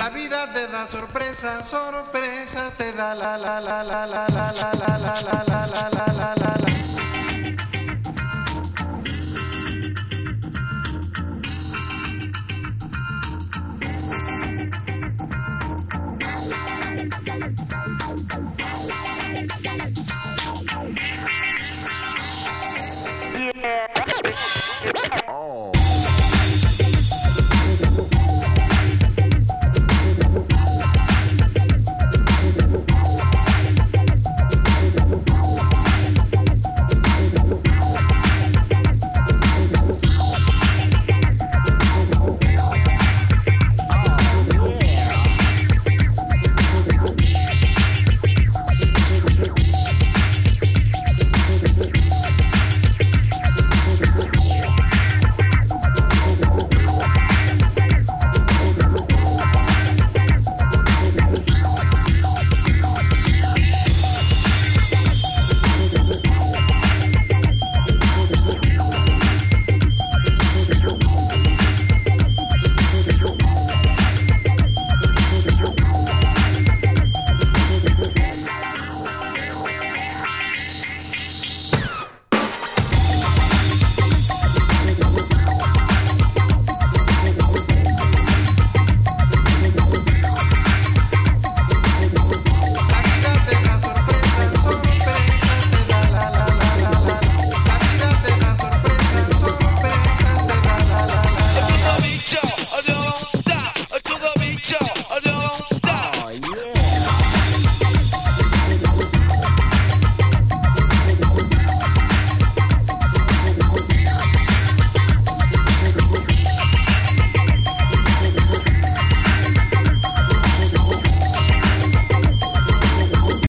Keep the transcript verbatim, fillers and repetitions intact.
La vida te da sorpresas, sorpresas te da la la la la la la la la la la la la la la la.